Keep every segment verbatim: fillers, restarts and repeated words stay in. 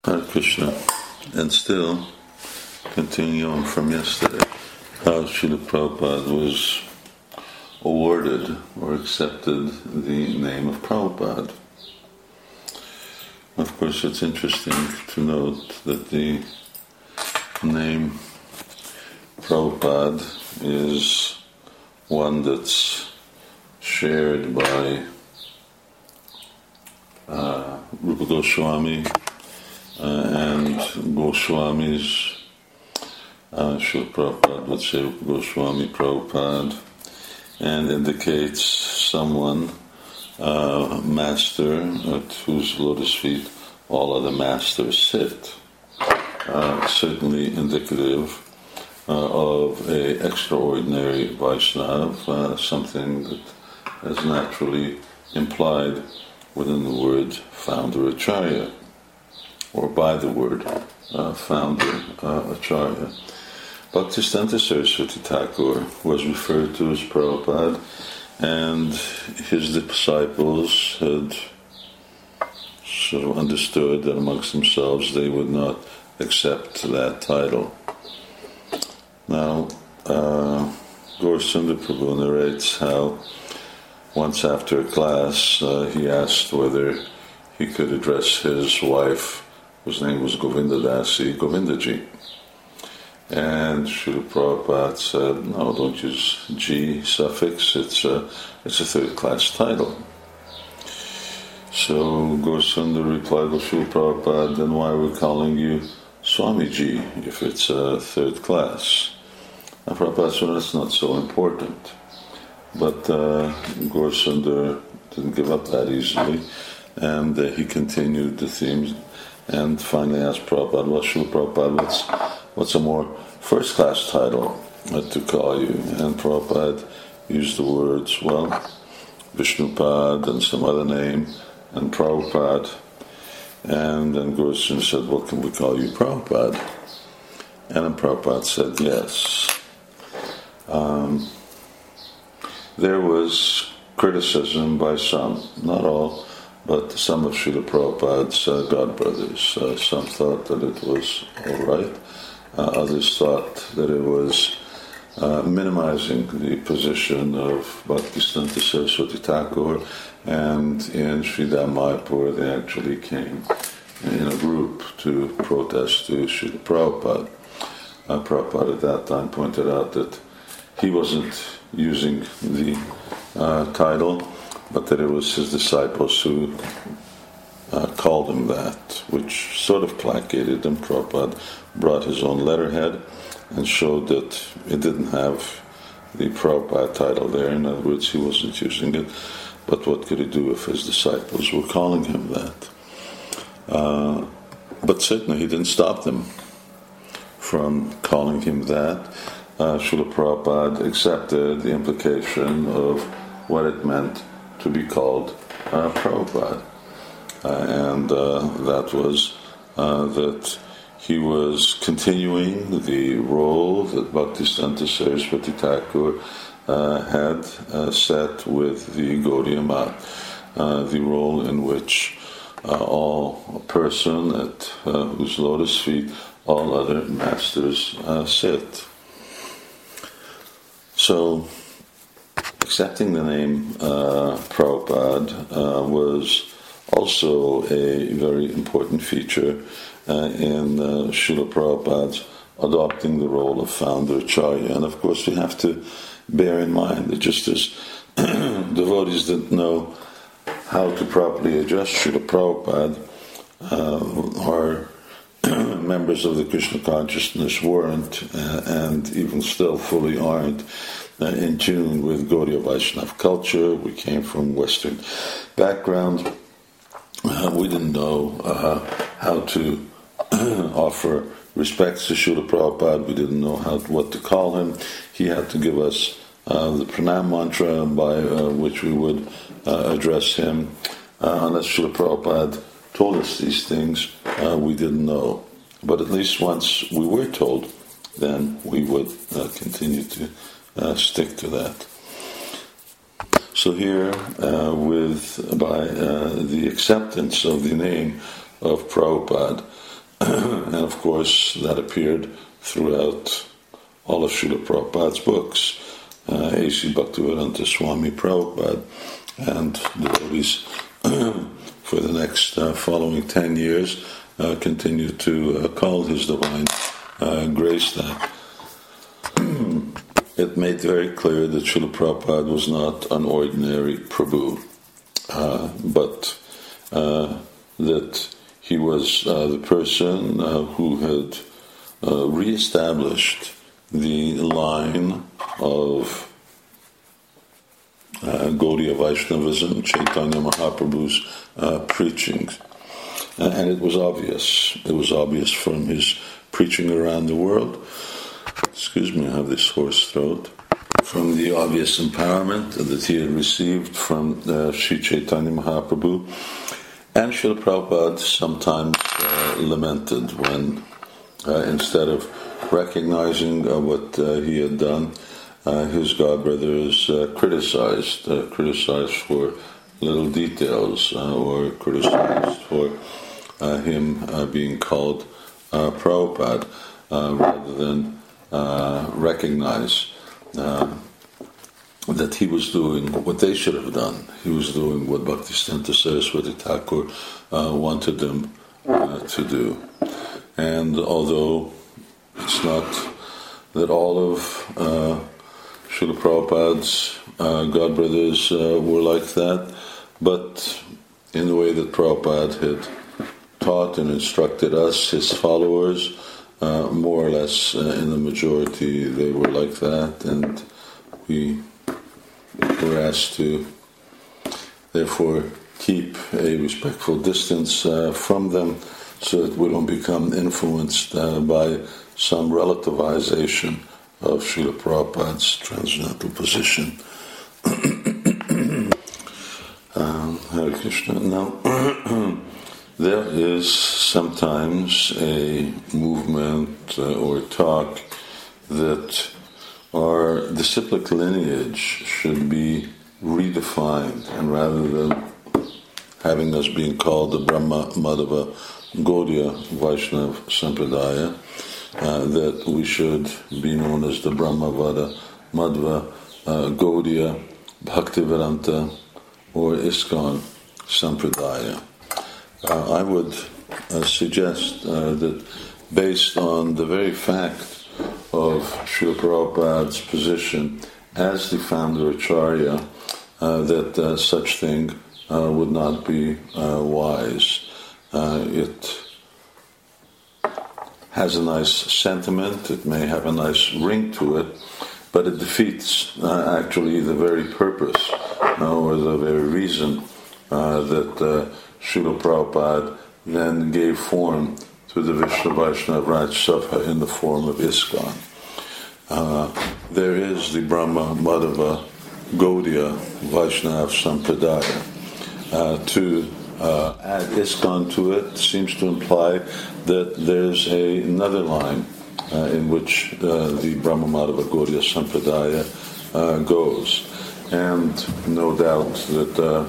Hare Krishna. And still, continuing from yesterday, how Srila Prabhupada was awarded or accepted the name of Prabhupada. Of course, it's interesting to note that the name Prabhupada is one that's shared by uh, Rupa Goswami uh, and Goswamis. Uh, Srila Prabhupada would say Rupa Goswami Prabhupada, and indicates someone, uh, master, at whose lotus feet all other masters sit. Uh, certainly indicative uh, of a extraordinary Vaishnava, uh, something that is naturally implied within the word founder Acharya, or by the word uh, founder uh, Acharya. Bhaktisiddhanta Saraswati Thakur was referred to as Prabhupada, and his disciples had sort of understood that amongst themselves they would not accept that title. Now, uh, Gaurasundar Prabhu narrates how once after a class uh, he asked whether he could address his wife, whose name was Govinda Dasi, Govindaji. And Srila Prabhupada said, no, don't use G suffix, it's a, it's a third class title. So Gaurasundar replied, well, Srila Prabhupada, then why are we calling you Swamiji if it's a third class? And Prabhupada said, that's not so important. But uh, Gaurasundar didn't give up that easily, and uh, he continued the theme, and finally asked Prabhupada, well, Srila Prabhupada, what's, what's a more first-class title uh, to call you? And Prabhupada used the words, well, Vishnupad and some other name, and Prabhupada. And then Gaurasundar said, well, can we call you Prabhupada? And then Prabhupada said, yes. Um, there was criticism by some, not all, but some of Srila Prabhupada's uh, godbrothers. Uh, some thought that it was all right. Uh, others thought that it was uh, minimizing the position of Bhaktisiddhanta Saraswati Thakur, and in Sridham Mayapur they actually came in a group to protest to Srila Prabhupada. Uh, Prabhupada at that time pointed out that he wasn't using the uh, title, but that it was his disciples who uh, called him that, which sort of placated him. Prabhupada brought his own letterhead and showed that it didn't have the Prabhupada title there. In other words, he wasn't using it, but what could he do if his disciples were calling him that? Uh, but certainly he didn't stop them from calling him that. Uh, Srila Prabhupada accepted the implication of what it meant to be called uh, Prabhupada. Uh, and uh, that was uh, that he was continuing the role that Bhaktisiddhanta Saraswati Thakur uh, had uh, set with the Gaudiya Math, uh, the role in which uh, all person at uh, whose lotus feet all other masters uh, sit. So, accepting the name uh, Prabhupada uh, was also a very important feature uh, in uh, Srila Prabhupada's adopting the role of founder Acharya. And of course we have to bear in mind that just as devotees didn't know how to properly address Srila Prabhupada, uh, our members of the Krishna consciousness weren't, uh, and even still fully aren't, uh, in tune with Gaudiya Vaishnava culture. We came from Western background. Uh, we didn't know uh, how to offer respects to Srila Prabhupada. We didn't know how what to call him. He had to give us uh, the pranam mantra by uh, which we would uh, address him. Uh, unless Srila Prabhupada told us these things, uh, we didn't know. But at least once we were told, then we would uh, continue to uh, stick to that. So here, uh, with by uh, the acceptance of the name of Prabhupada, and of course that appeared throughout all of Srila Prabhupada's books. Uh, A C Bhaktivedanta Swami Prabhupada and devotees for the next uh, following ten years uh, continued to uh, call his divine uh, grace that. It made very clear that Srila Prabhupada was not an ordinary Prabhu, uh, but uh, that he was uh, the person uh, who had uh, re-established the line of uh, Gaudiya Vaishnavism, Chaitanya Mahaprabhu's uh, preachings. Uh, and it was obvious. It was obvious from his preaching around the world. Excuse me, I have this hoarse throat. From the obvious empowerment that he had received from uh, Sri Chaitanya Mahaprabhu. And Srila Prabhupada sometimes uh, lamented when, uh, instead of recognizing uh, what uh, he had done, uh, his godbrothers uh, criticized, uh, criticized for little details, uh, or criticized for uh, him uh, being called uh, Prabhupada, uh, rather than uh, recognize uh, that he was doing what they should have done. He was doing what Bhaktisiddhanta Saraswati Thakur uh, wanted them uh, to do. And although it's not that all of uh, Srila Prabhupada's uh, godbrothers uh, were like that, but in the way that Prabhupada had taught and instructed us, his followers, uh, more or less uh, in the majority they were like that, and we were asked to therefore keep a respectful distance uh, from them so that we don't become influenced uh, by some relativization of Srila Prabhupada's transcendental position. um, Hare Krishna. Now, there is sometimes a movement uh, or talk that our disciplic lineage should be redefined, and rather than having us being called the Brahma Madhava Gaudiya Vaishnava Sampradaya, uh, that we should be known as the Brahma Vada Madhva uh, Gaudiya Bhaktivedanta or ISKCON Sampradaya. Uh, I would uh, suggest uh, that based on the very fact of Srila Prabhupada's position as the founder Acharya, uh, that uh, such thing uh, would not be uh, wise. Uh, it has a nice sentiment, it may have a nice ring to it, but it defeats uh, actually the very purpose uh, or the very reason uh, that uh, Srila Prabhupada then gave form to the Vishnu Vaishnava Raj Sabha in the form of ISKCON. Uh, there is the Brahma Madhava Gaudiya Vaishnava Sampradaya. Uh, to uh, add ISKCON to it seems to imply that there's a, another line uh, in which uh, the Brahma Madhava Gaudiya Sampradaya uh, goes. And no doubt that uh,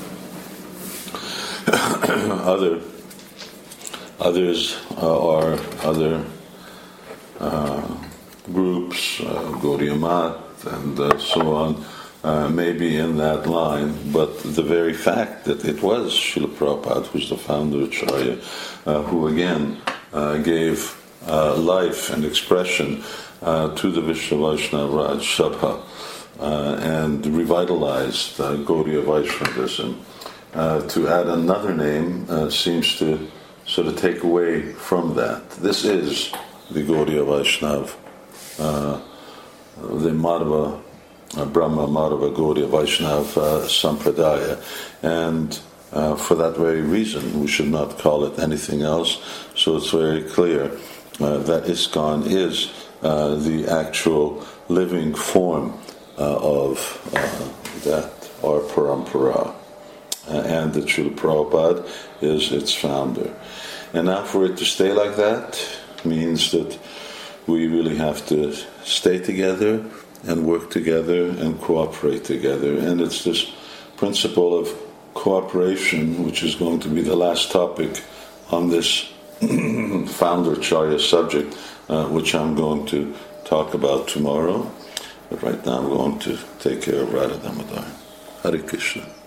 other others uh, are other uh, groups, uh, Gaudiya Mat and uh, so on, uh, maybe in that line, but the very fact that it was Srila Prabhupada who's the founder of Acharya, uh, who again uh, gave uh, life and expression uh, to the Vishnu Vaishnava Raj Sabha uh, and revitalized uh, Gaudiya Vaishnavism. Uh, to add another name uh, seems to sort of take away from that. This is the Gaudiya Vaishnava, uh, the Madhava, uh, Brahma Madhava Gaudiya Vaishnava uh, Sampradaya, and uh, for that very reason we should not call it anything else. So it's very clear uh, that ISKCON is uh, the actual living form uh, of uh, that, our parampara. Uh, and that Srila Prabhupada is its founder. And now for it to stay like that means that we really have to stay together and work together and cooperate together. And it's this principle of cooperation which is going to be the last topic on this founder Charya subject, uh, which I'm going to talk about tomorrow. But right now I'm going to take care of Radha Damodar. Hare Krishna.